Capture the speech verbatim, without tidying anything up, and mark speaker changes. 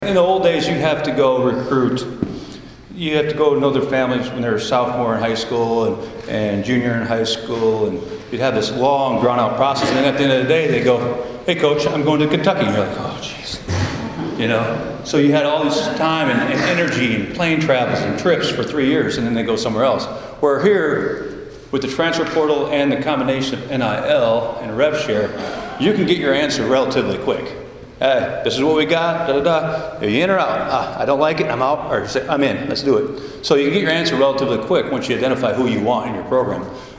Speaker 1: In the old days, you'd have to go recruit. You have to go know their families when they're sophomore in high school and, and junior in high school, and you'd have this long, drawn-out process. And then at the end of the day, they go, "Hey, coach, I'm going to Kentucky." And you're like, "Oh, jeez," you know. So you had all this time and, and energy and plane travels and trips for three years, and then they go somewhere else. Where here, with the transfer portal and the combination of N I L and rev share, you can get your answer relatively quick. Hey, this is what we got, da da da. Are you in or out? Ah, I don't like it, I'm out, or say, I'm in, let's do it. So you can get your answer relatively quick once you identify who you want in your program.